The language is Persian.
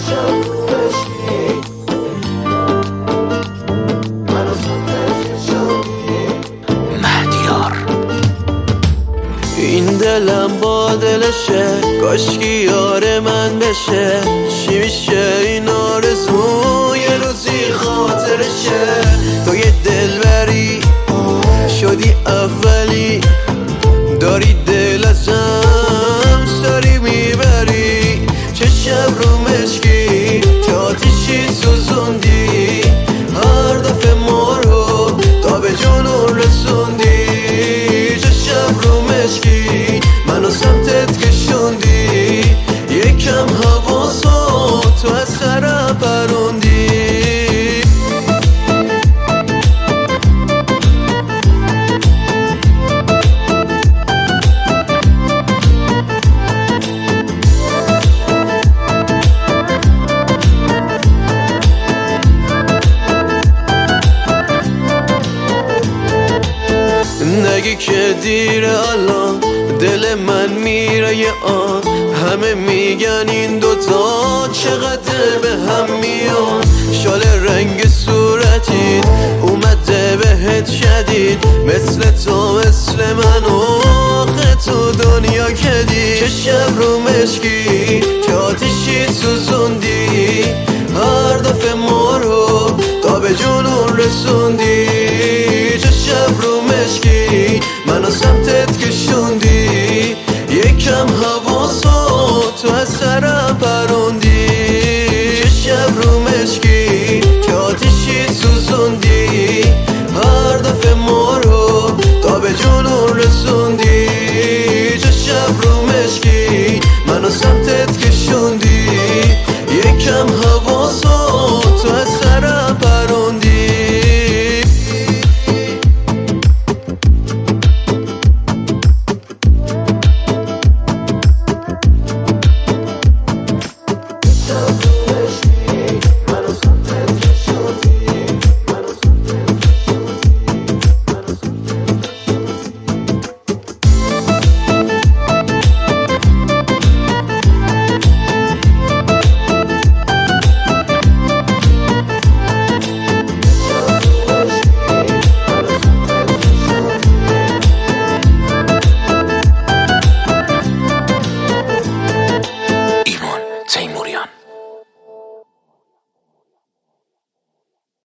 این دلم با دلشه، کاشکی یار من بشه. چی میشه این آرزو یه روزی خاطرشه. تو یه دلبری شدی اولی، داری دل ازم سری میبری. چه شب رو مشکی که آتیشی سوزوندی، هر دفعه ما رو تا به جنون رسوندی. چه شب رو مشکی منو سمتت کشوندی، یکم حواسو تو از سرم پروندی. نگی که دیره الان، دل من میره یه آن. همه میگن این دوتا چقدر به هم میان. شال رنگ صورتید اومده بهت شدید، مثل تو مثل من آخه تو دنیا کدید. چه شب رو مشکی که آتیشی سوزوندی، هر دفعه ما رو تا به جنون رسوندی. چه شب رو مشکی منو سمتت کشوندی، یکم حواسو تو از سرم پروندی. چه شب رو مشکی که آتیشی سوزوندی، هر دفعه ما رو تا به جنون رسوندی. چه شب رو مشکی منو سمتت کشوندی.